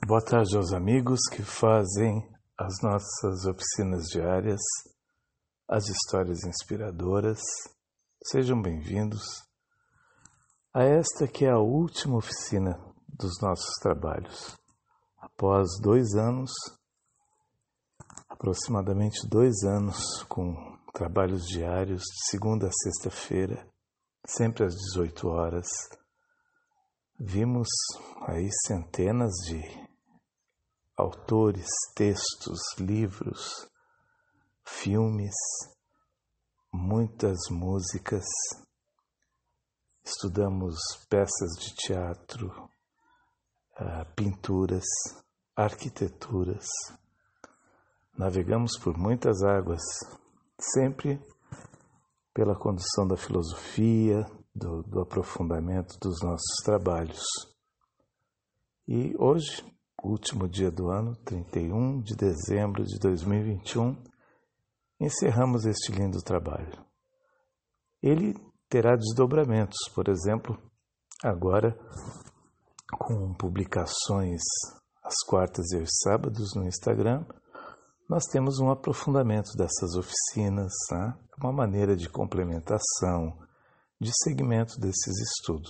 Boa tarde aos amigos que fazem as nossas oficinas diárias, as histórias inspiradoras. Sejam bem-vindos a esta que é a última oficina dos nossos trabalhos. Após 2 anos, aproximadamente 2 anos, com trabalhos diários de segunda a sexta-feira, sempre às 18 horas, vimos aí centenas de autores, textos, livros, filmes, muitas músicas. Estudamos peças de teatro, pinturas, arquiteturas. Navegamos por muitas águas, sempre pela condução da filosofia, do aprofundamento dos nossos trabalhos. E hoje, último dia do ano, 31 de dezembro de 2021, encerramos este lindo trabalho. Ele terá desdobramentos, por exemplo, agora com publicações às quartas e aos sábados no Instagram, nós temos um aprofundamento dessas oficinas, né? Uma maneira de complementação, de segmento desses estudos.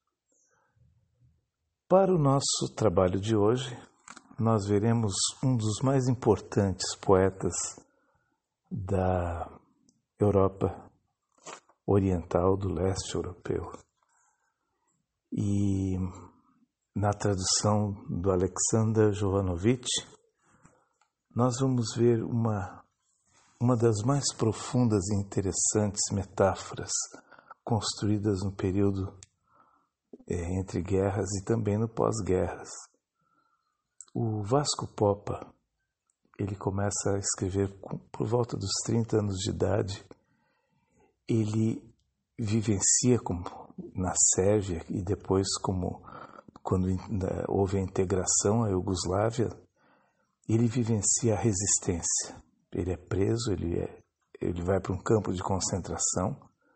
Para o nosso trabalho de hoje, nós veremos um dos mais importantes poetas da Europa Oriental, do leste europeu. E na tradução do Alexander Jovanovic, nós vamos ver uma das mais profundas e interessantes metáforas construídas no período entre guerras e também no pós-guerras. O Vasco Poppa, ele começa a escrever por volta dos 30 anos de idade. Ele vivencia como na Sérvia e depois quando houve a integração à Iugoslávia, ele vivencia a resistência. Ele é preso, ele vai para um campo de concentração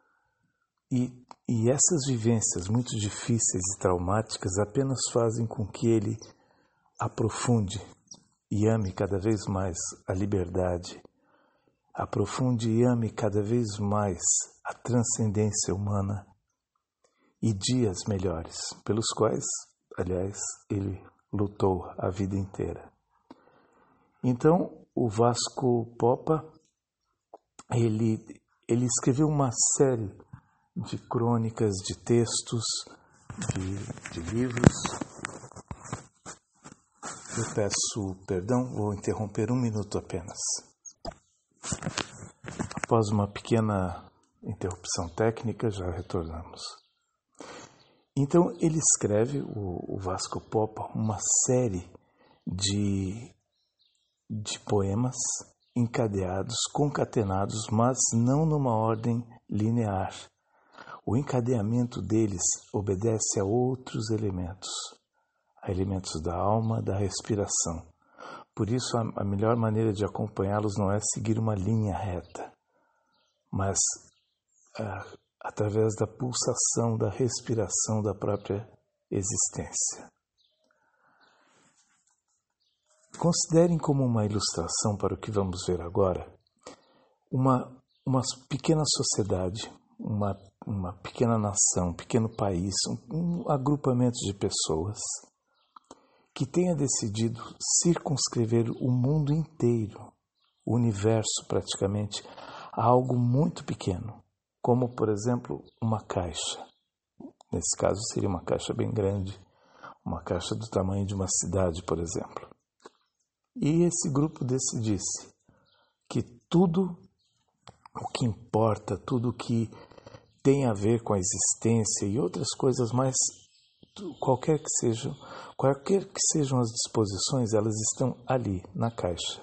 e essas vivências muito difíceis e traumáticas apenas fazem com que ele aprofunde e ame cada vez mais a liberdade, aprofunde e ame cada vez mais a transcendência humana e dias melhores, pelos quais, aliás, ele lutou a vida inteira. Então, o Vasco Poppa, ele escreveu uma série de crônicas, de textos, de livros. Eu peço perdão, vou interromper 1 minuto apenas. Após uma pequena interrupção técnica, já retornamos. Então, ele escreve, o Vasco Poppa, uma série de poemas encadeados, concatenados, mas não numa ordem linear. O encadeamento deles obedece a outros elementos, a elementos da alma, da respiração. Por isso, a melhor maneira de acompanhá-los não é seguir uma linha reta, mas através da pulsação, da respiração da própria existência. Considerem como uma ilustração para o que vamos ver agora uma pequena sociedade, uma pequena nação, um pequeno país, um agrupamento de pessoas que tenha decidido circunscrever o mundo inteiro, o universo praticamente, a algo muito pequeno, como, por exemplo, uma caixa. Nesse caso seria uma caixa bem grande, uma caixa do tamanho de uma cidade, por exemplo. E esse grupo decidisse que tudo o que importa, tudo o que tem a ver com a existência e outras coisas mais, qualquer que sejam as disposições, elas estão ali, na caixa.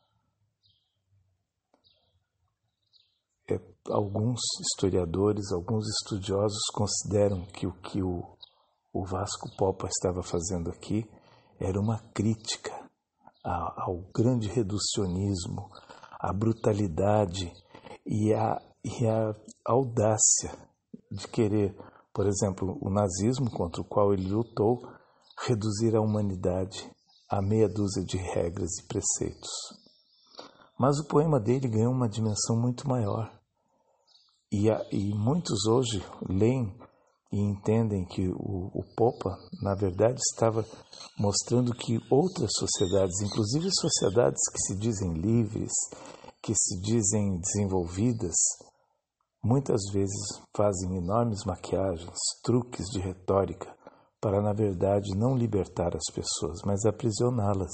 Alguns historiadores, alguns estudiosos consideram que o que o Vasco Poppa estava fazendo aqui era uma crítica ao grande reducionismo, à brutalidade e à audácia de querer, por exemplo, o nazismo, contra o qual ele lutou, reduzir a humanidade a meia dúzia de regras e preceitos. Mas o poema dele ganhou uma dimensão muito maior. E muitos hoje leem e entendem que o Popa, na verdade, estava mostrando que outras sociedades, inclusive sociedades que se dizem livres, que se dizem desenvolvidas, muitas vezes fazem enormes maquiagens, truques de retórica, para, na verdade, não libertar as pessoas, mas aprisioná-las.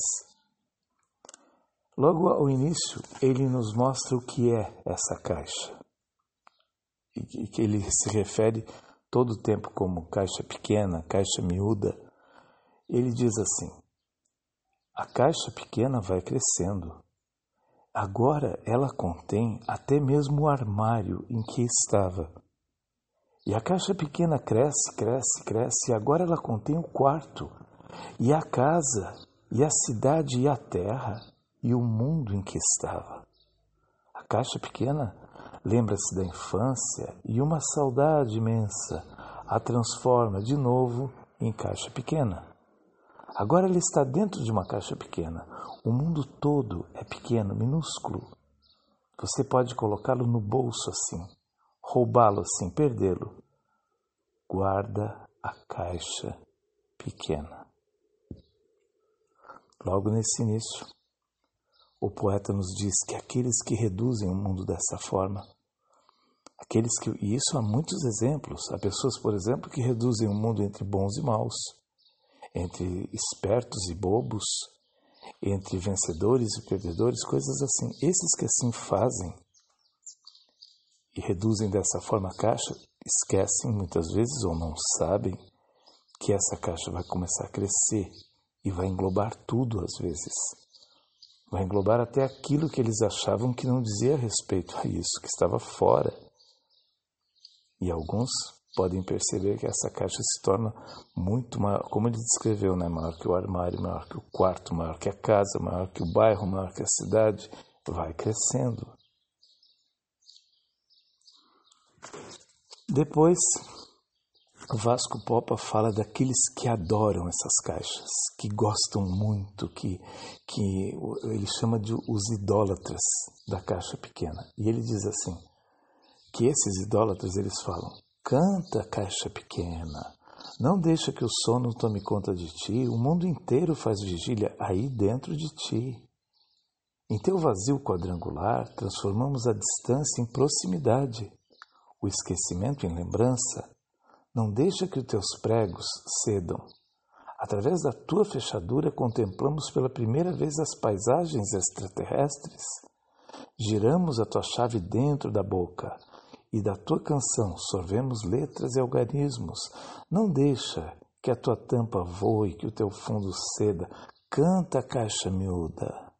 Logo ao início, ele nos mostra o que é essa caixa, e que ele se refere todo o tempo como caixa pequena, caixa miúda. Ele diz assim: a caixa pequena vai crescendo. Agora ela contém até mesmo o armário em que estava. E a caixa pequena cresce, cresce, cresce, e agora ela contém o quarto, e a casa, e a cidade, e a terra, e o mundo em que estava. A caixa pequena lembra-se da infância e uma saudade imensa a transforma de novo em caixa pequena. Agora ele está dentro de uma caixa pequena. O mundo todo é pequeno, minúsculo. Você pode colocá-lo no bolso assim, roubá-lo assim, perdê-lo. Guarda a caixa pequena. Logo nesse início, o poeta nos diz que aqueles que reduzem o mundo dessa forma, e isso há muitos exemplos. Há pessoas, por exemplo, que reduzem o mundo entre bons e maus, entre espertos e bobos, entre vencedores e perdedores, coisas assim. Esses que assim fazem e reduzem dessa forma a caixa, esquecem muitas vezes ou não sabem que essa caixa vai começar a crescer e vai englobar tudo às vezes. Vai englobar até aquilo que eles achavam que não dizia respeito a isso, que estava fora. E alguns podem perceber que essa caixa se torna muito maior, como ele descreveu, né? Maior que o armário, maior que o quarto, maior que a casa, maior que o bairro, maior que a cidade. Vai crescendo. Depois, o Vasco Popa fala daqueles que adoram essas caixas, que gostam muito, que ele chama de os idólatras da caixa pequena. E ele diz assim, que esses idólatras, eles falam: canta, caixa pequena, não deixa que o sono tome conta de ti, o mundo inteiro faz vigília aí dentro de ti. Em teu vazio quadrangular, transformamos a distância em proximidade, o esquecimento em lembrança. Não deixa que os teus pregos cedam. Através da tua fechadura, contemplamos pela primeira vez as paisagens extraterrestres. Giramos a tua chave dentro da boca, e da tua canção sorvemos letras e algarismos. Não deixa que a tua tampa voe, que o teu fundo ceda. Canta, caixa miúda.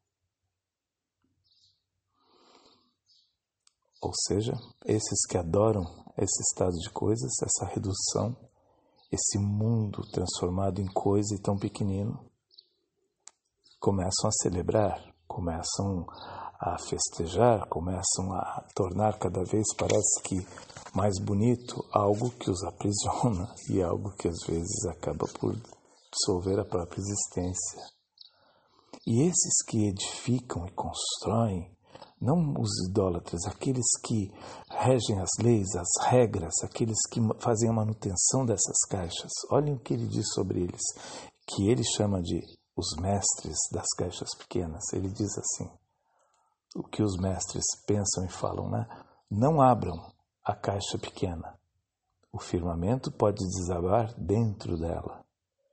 Ou seja, esses que adoram esse estado de coisas, essa redução, esse mundo transformado em coisa e tão pequenino, começam a celebrar, começam a festejar, começam a tornar cada vez, parece que, mais bonito algo que os aprisiona e algo que às vezes acaba por dissolver a própria existência. E esses que edificam e constroem, não os idólatras, aqueles que regem as leis, as regras, aqueles que fazem a manutenção dessas caixas, olhem o que ele diz sobre eles, que ele chama de os mestres das caixas pequenas. Ele diz assim, o que os mestres pensam e falam, né? Não abram a caixa pequena. O firmamento pode desabar dentro dela.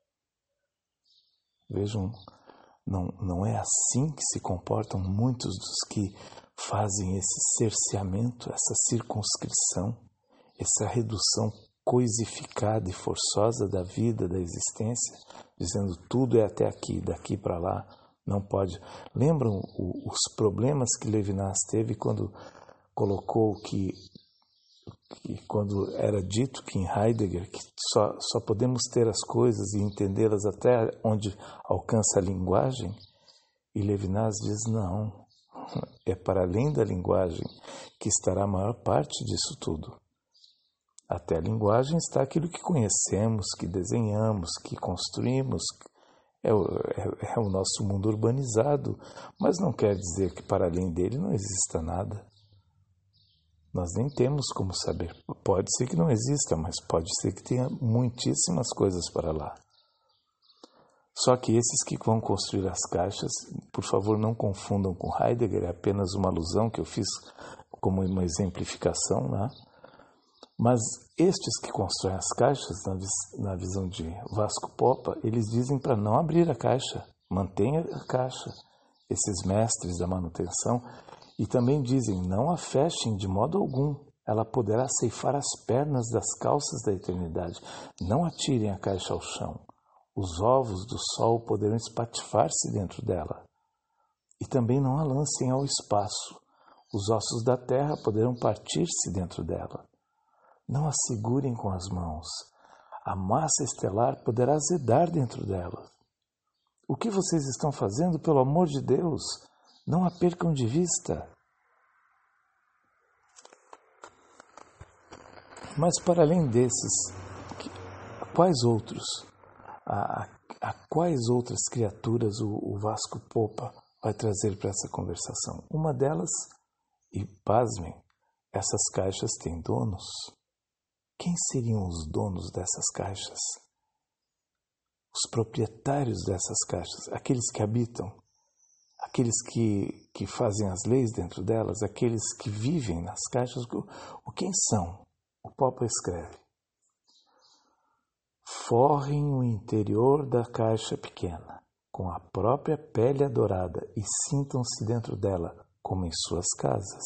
Vejam, não é assim que se comportam muitos dos que fazem esse cerceamento, essa circunscrição, essa redução coisificada e forçosa da vida, da existência, dizendo tudo é até aqui, daqui para lá. Não pode. Lembram os problemas que Levinas teve quando colocou que quando era dito que em Heidegger que só podemos ter as coisas e entendê-las até onde alcança a linguagem? E Levinas diz não, é para além da linguagem que estará a maior parte disso tudo. Até a linguagem está aquilo que conhecemos, que desenhamos, que construímos, É o nosso mundo urbanizado, mas não quer dizer que para além dele não exista nada. Nós nem temos como saber. Pode ser que não exista, mas pode ser que tenha muitíssimas coisas para lá. Só que esses que vão construir as caixas, por favor, não confundam com Heidegger, é apenas uma alusão que eu fiz como uma exemplificação, né? Mas estes que constroem as caixas, na visão de Vasco Popa, eles dizem para não abrir a caixa, mantenha a caixa. Esses mestres da manutenção, e também dizem, não a fechem de modo algum, ela poderá ceifar as pernas das calças da eternidade. Não atirem a caixa ao chão. Os ovos do sol poderão espatifar-se dentro dela. E também não a lancem ao espaço. Os ossos da terra poderão partir-se dentro dela. Não a segurem com as mãos. A massa estelar poderá azedar dentro dela. O que vocês estão fazendo, pelo amor de Deus? Não a percam de vista. Mas para além desses, quais outros? A quais outras criaturas o Vasco Popa vai trazer para essa conversação? Uma delas, e pasmem, essas caixas têm donos. Quem seriam os donos dessas caixas? Os proprietários dessas caixas, aqueles que habitam, aqueles que fazem as leis dentro delas, aqueles que vivem nas caixas, quem são? O Popa escreve: forrem o interior da caixa pequena com a própria pele adorada e sintam-se dentro dela como em suas casas.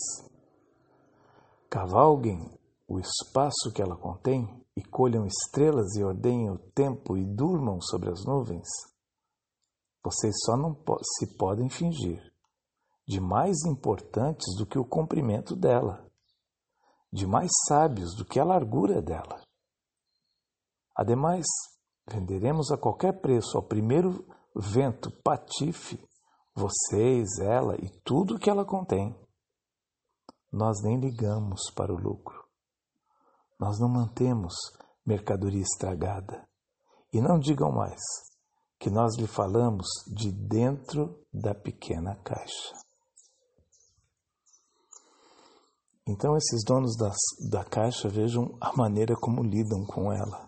Cavalguem o espaço que ela contém e colham estrelas e ordenem o tempo e durmam sobre as nuvens. Vocês só não se podem fingir de mais importantes do que o comprimento dela, de mais sábios do que a largura dela. Ademais, venderemos a qualquer preço ao primeiro vento patife, vocês, ela e tudo o que ela contém. Nós nem ligamos para o lucro. Nós não mantemos mercadoria estragada. E não digam mais que nós lhe falamos de dentro da pequena caixa. Então esses donos da caixa, vejam a maneira como lidam com ela.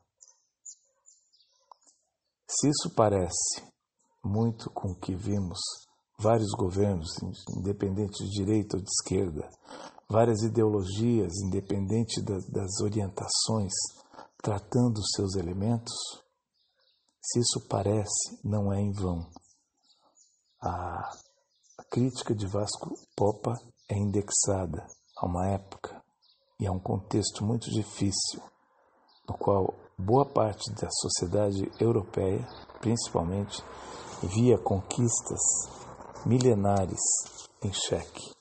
Se isso parece muito com o que vimos, vários governos, independente de direita ou de esquerda, várias ideologias, independente das orientações, tratando os seus elementos, se isso parece, não é em vão. A crítica de Vasco Popa é indexada a uma época e a um contexto muito difícil, no qual boa parte da sociedade europeia, principalmente, via conquistas milenares em xeque.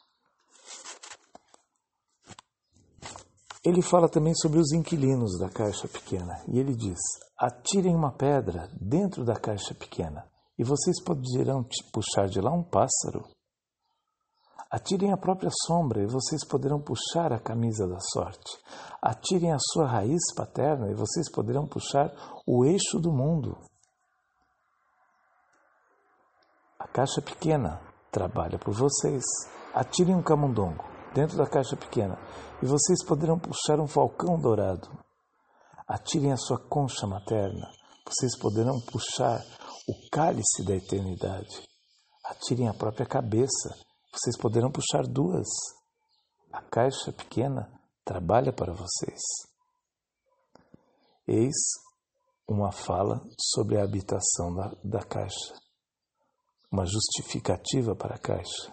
Ele fala também sobre os inquilinos da caixa pequena, e ele diz: atirem uma pedra dentro da caixa pequena, e vocês poderão puxar de lá um pássaro. Atirem a própria sombra, e vocês poderão puxar a camisa da sorte. Atirem a sua raiz paterna, e vocês poderão puxar o eixo do mundo. A caixa pequena trabalha por vocês. Atirem um camundongo dentro da caixa pequena, e vocês poderão puxar um falcão dourado. Atirem a sua concha materna, vocês poderão puxar o cálice da eternidade. Atirem a própria cabeça, vocês poderão puxar duas. A caixa pequena trabalha para vocês. Eis uma fala sobre a habitação da caixa, uma justificativa para a caixa.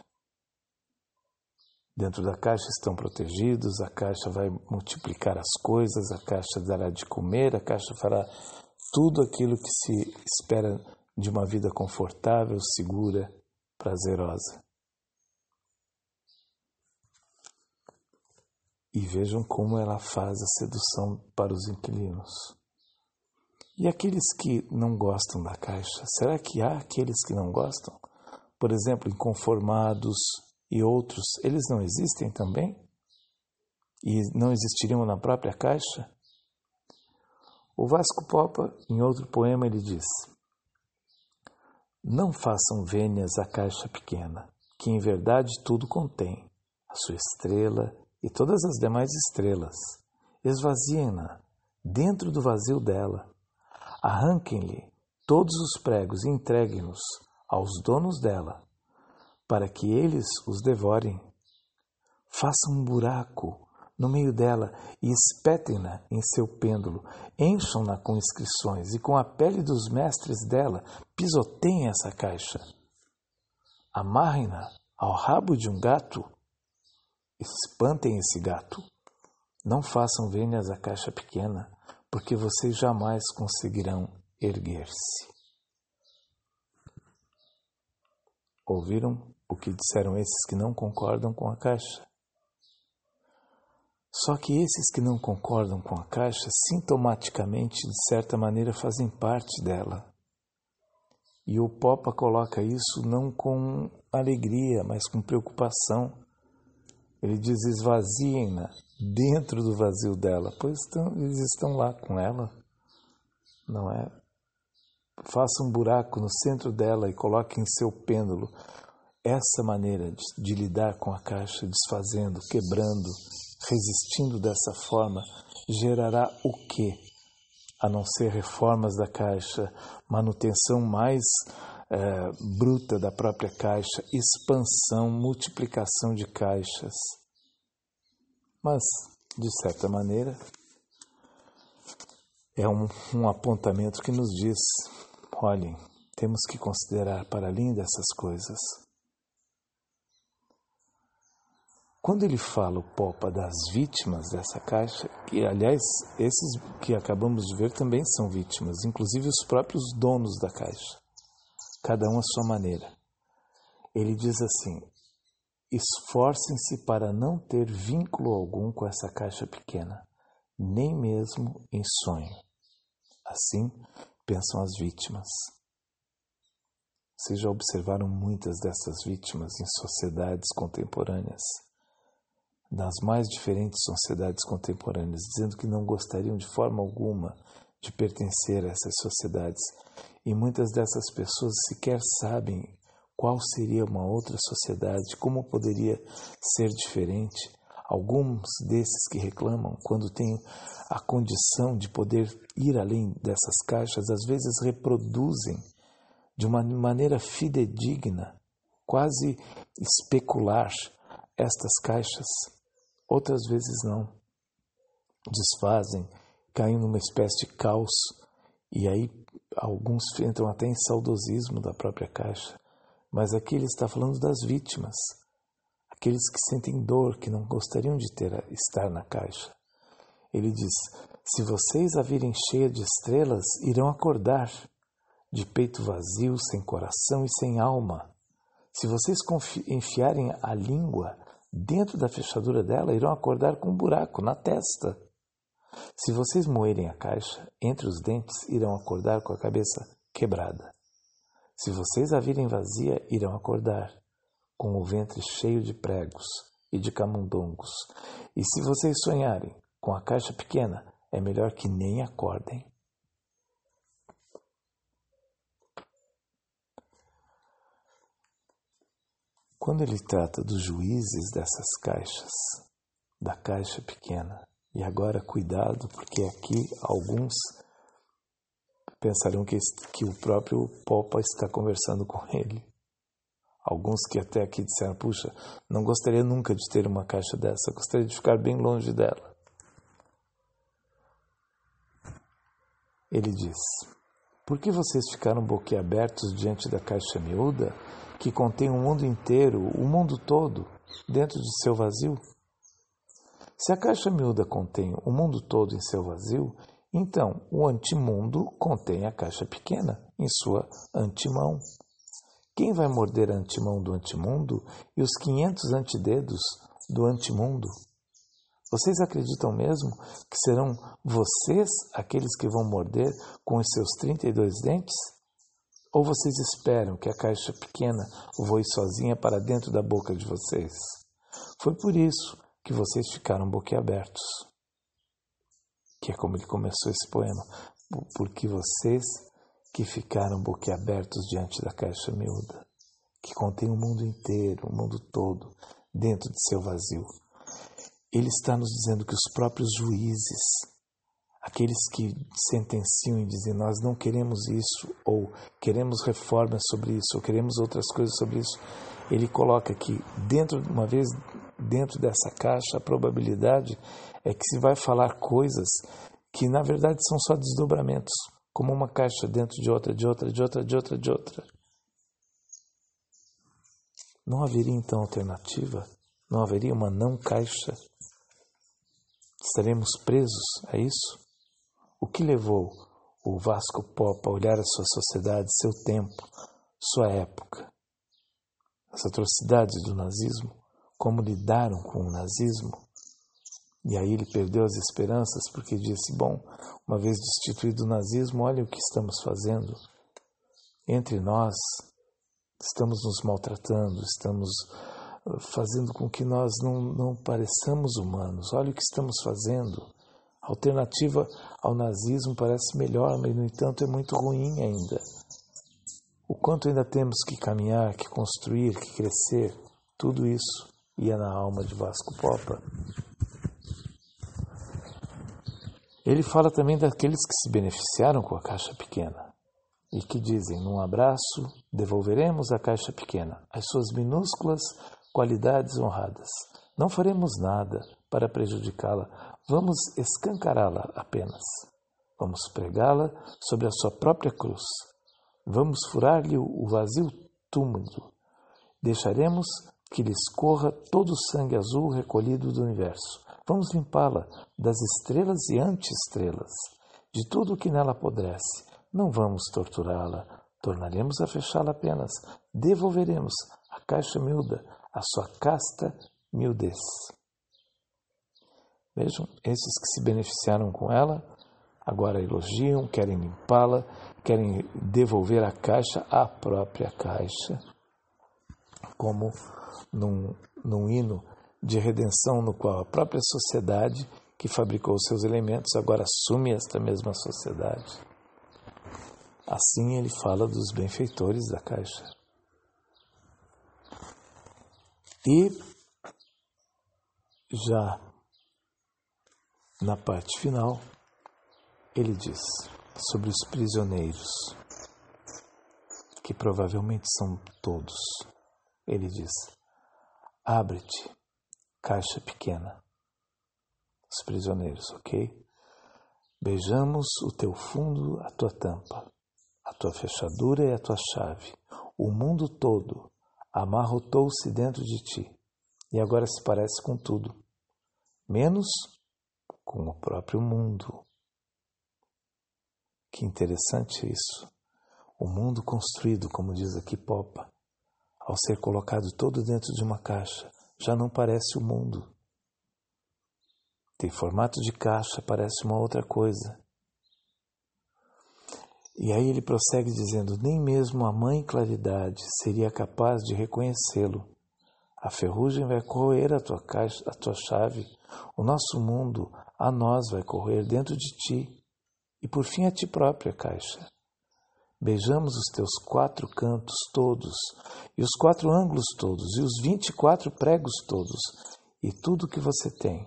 Dentro da caixa estão protegidos, a caixa vai multiplicar as coisas, a caixa dará de comer, a caixa fará tudo aquilo que se espera de uma vida confortável, segura, prazerosa. E vejam como ela faz a sedução para os inquilinos. E aqueles que não gostam da caixa, será que há aqueles que não gostam? Por exemplo, inconformados e outros, eles não existem também? E não existiriam na própria caixa? O Vasco Popa, em outro poema, ele diz: Não façam vênias à caixa pequena, que em verdade tudo contém, a sua estrela e todas as demais estrelas. Esvaziem-na dentro do vazio dela. Arranquem-lhe todos os pregos e entreguem-nos aos donos dela, para que eles os devorem. Façam um buraco no meio dela e espetem-na em seu pêndulo. Encham-na com inscrições e com a pele dos mestres dela pisoteiem essa caixa. Amarrem-na ao rabo de um gato. Espantem esse gato. Não façam vênias à caixa pequena, porque vocês jamais conseguirão erguer-se. Ouviram o que disseram esses que não concordam com a caixa? Só que esses que não concordam com a caixa, sintomaticamente, de certa maneira, fazem parte dela. E o Popa coloca isso não com alegria, mas com preocupação. Ele diz: esvaziem-na dentro do vazio dela, pois eles estão lá com ela, não é? Faça um buraco no centro dela e coloque em seu pêndulo. Essa maneira de lidar com a caixa, desfazendo, quebrando, resistindo dessa forma, gerará o quê? A não ser reformas da caixa, manutenção mais bruta da própria caixa, expansão, multiplicação de caixas. Mas, de certa maneira, é um apontamento que nos diz: olhem, temos que considerar para além dessas coisas. Quando ele fala, o Popa, das vítimas dessa caixa, que aliás, esses que acabamos de ver também são vítimas, inclusive os próprios donos da caixa, cada um à sua maneira. Ele diz assim: esforcem-se para não ter vínculo algum com essa caixa pequena, nem mesmo em sonho. Assim pensam as vítimas. Vocês já observaram muitas dessas vítimas em sociedades contemporâneas, nas mais diferentes sociedades contemporâneas, dizendo que não gostariam de forma alguma de pertencer a essas sociedades. E muitas dessas pessoas sequer sabem qual seria uma outra sociedade, como poderia ser diferente. Alguns desses que reclamam, quando têm a condição de poder ir além dessas caixas, às vezes reproduzem de uma maneira fidedigna, quase especular, estas caixas. Outras vezes não. Desfazem, caem numa espécie de caos, e aí alguns entram até em saudosismo da própria caixa. Mas aqui ele está falando das vítimas, aqueles que sentem dor, que não gostariam de estar na caixa. Ele diz: se vocês a virem cheia de estrelas, irão acordar, de peito vazio, sem coração e sem alma. Se vocês enfiarem a língua dentro da fechadura dela, irão acordar com um buraco na testa. Se vocês moerem a caixa entre os dentes, irão acordar com a cabeça quebrada. Se vocês a virem vazia, irão acordar com o ventre cheio de pregos e de camundongos. E se vocês sonharem com a caixa pequena, é melhor que nem acordem. Quando ele trata dos juízes dessas caixas, da caixa pequena, e agora cuidado, porque aqui alguns pensarão que o próprio Popa está conversando com ele. Alguns que até aqui disseram: puxa, não gostaria nunca de ter uma caixa dessa, gostaria de ficar bem longe dela. Ele diz: por que vocês ficaram boquiabertos diante da caixa miúda, que contém o mundo inteiro, o mundo todo, dentro de seu vazio? Se a caixa miúda contém o mundo todo em seu vazio, então o antimundo contém a caixa pequena em sua antimão. Quem vai morder a antimão do antimundo e os 500 antidedos do antimundo? Vocês acreditam mesmo que serão vocês aqueles que vão morder com os seus 32 dentes? Ou vocês esperam que a caixa pequena voe sozinha para dentro da boca de vocês? Foi por isso que vocês ficaram boquiabertos. Que é como ele começou esse poema. Porque vocês que ficaram boquiabertos diante da caixa miúda, que contém o mundo inteiro, o mundo todo, dentro de seu vazio. Ele está nos dizendo que os próprios juízes, aqueles que sentenciam e dizem nós não queremos isso, ou queremos reformas sobre isso, ou queremos outras coisas sobre isso, ele coloca que uma vez dentro dessa caixa, a probabilidade é que se vai falar coisas que na verdade são só desdobramentos, como uma caixa dentro de outra, de outra, de outra, de outra, de outra. Não haveria então alternativa? Não haveria uma não caixa? Estaremos presos a isso? O que levou o Vasco Pop a olhar a sua sociedade, seu tempo, sua época? As atrocidades do nazismo? Como lidaram com o nazismo? E aí ele perdeu as esperanças porque disse, bom, uma vez destituído o nazismo, olha o que estamos fazendo. Entre nós, estamos nos maltratando, estamos fazendo com que nós não pareçamos humanos. Olha o que estamos fazendo. A alternativa ao nazismo parece melhor, mas no entanto é muito ruim ainda. O quanto ainda temos que caminhar, que construir, que crescer, tudo isso ia na alma de Vasco Popa. Ele fala também daqueles que se beneficiaram com a caixa pequena e que dizem, num abraço, devolveremos à caixa pequena as suas minúsculas qualidades honradas. Não faremos nada para prejudicá-la, vamos escancará-la apenas. Vamos pregá-la sobre a sua própria cruz. Vamos furar-lhe o vazio túmulo. Deixaremos que lhe escorra todo o sangue azul recolhido do universo. Vamos limpá-la das estrelas e anti-estrelas, de tudo o que nela apodrece. Não vamos torturá-la, tornaremos a fechá-la apenas. Devolveremos à caixa miúda a sua casta miudez. Vejam, esses que se beneficiaram com ela, agora elogiam, querem limpá-la, querem devolver a caixa à própria caixa, como num hino de redenção no qual a própria sociedade que fabricou seus elementos agora assume esta mesma sociedade. Assim ele fala dos benfeitores da caixa. E já na parte final, ele diz sobre os prisioneiros, que provavelmente são todos. Ele diz, abre-te, caixa pequena. Os prisioneiros, ok? Beijamos o teu fundo, a tua tampa, a tua fechadura e a tua chave. O mundo todo amarrotou-se dentro de ti e agora se parece com tudo, menos com o próprio mundo. Que interessante isso. O mundo construído, como diz aqui Popa, ao ser colocado todo dentro de uma caixa, já não parece o mundo. Tem formato de caixa, parece uma outra coisa. E aí ele prossegue dizendo, nem mesmo a mãe claridade seria capaz de reconhecê-lo. A ferrugem vai corroer a tua caixa, a tua chave. O nosso mundo, a nós, vai corroer dentro de ti. E por fim a ti própria, caixa. Beijamos os teus 4 cantos todos, e os 4 ângulos todos, e os 24 pregos todos, e tudo que você tem.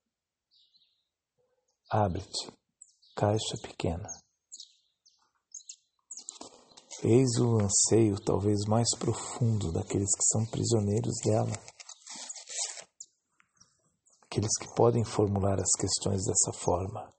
Abre-te, caixa pequena. Eis o anseio talvez mais profundo daqueles que são prisioneiros dela. Aqueles que podem formular as questões dessa forma.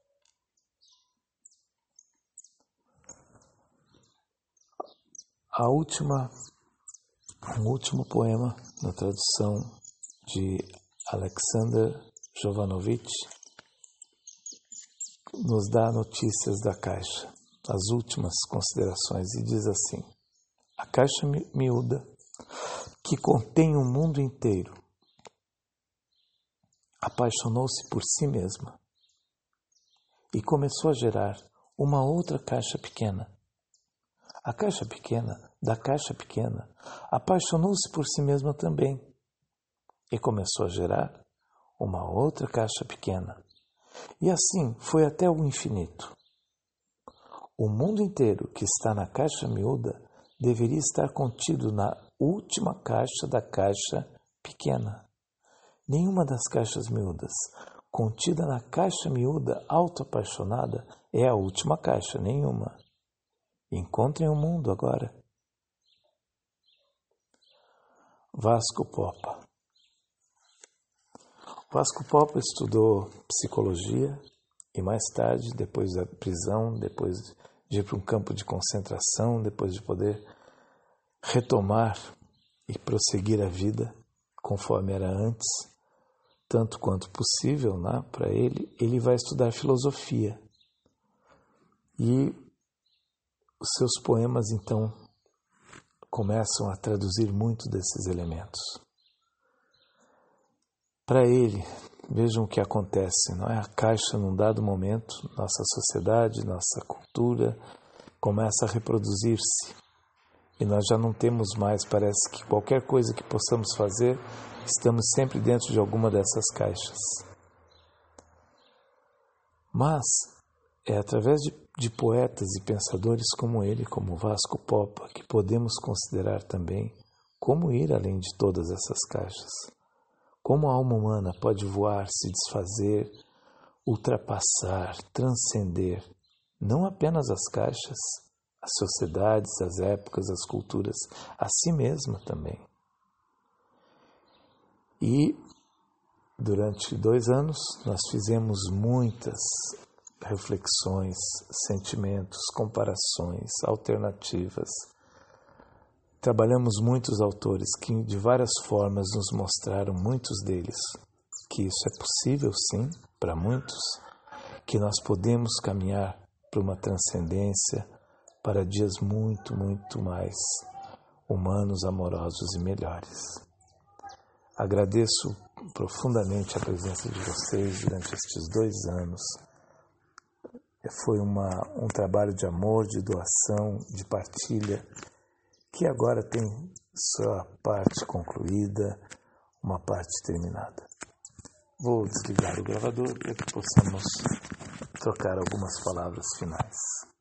Um último poema na tradução de Alexander Jovanovich nos dá notícias da caixa, as últimas considerações, e diz assim: a caixa miúda, que contém o mundo inteiro, apaixonou-se por si mesma e começou a gerar uma outra caixa pequena. A caixa pequena, da caixa pequena, apaixonou-se por si mesma também e começou a gerar uma outra caixa pequena. E assim foi até o infinito. O mundo inteiro que está na caixa miúda deveria estar contido na última caixa da caixa pequena. Nenhuma das caixas miúdas contida na caixa miúda autoapaixonada é a última caixa, nenhuma. Encontrem o mundo agora. Vasco Popa. Vasco Popa estudou psicologia e mais tarde, depois da prisão, depois de ir para um campo de concentração, depois de poder retomar e prosseguir a vida conforme era antes, tanto quanto possível, né, para ele vai estudar filosofia. E os seus poemas, então, começam a traduzir muito desses elementos. Para ele, vejam o que acontece, não é? A caixa, num dado momento, nossa sociedade, nossa cultura, começa a reproduzir-se. E nós já não temos mais, parece que qualquer coisa que possamos fazer, estamos sempre dentro de alguma dessas caixas. Mas é através de poetas e pensadores como ele, como Vasco Popa, que podemos considerar também como ir além de todas essas caixas. Como a alma humana pode voar, se desfazer, ultrapassar, transcender, não apenas as caixas, as sociedades, as épocas, as culturas, a si mesma também. E durante 2 anos nós fizemos muitas reflexões, sentimentos, comparações, alternativas. Trabalhamos muitos autores que de várias formas nos mostraram, muitos deles, que isso é possível sim, para muitos, que nós podemos caminhar para uma transcendência, para dias muito, muito mais humanos, amorosos e melhores. Agradeço profundamente a presença de vocês durante estes 2 anos. Foi um trabalho de amor, de doação, de partilha, que agora tem sua parte concluída, uma parte terminada. Vou desligar o gravador para que possamos trocar algumas palavras finais.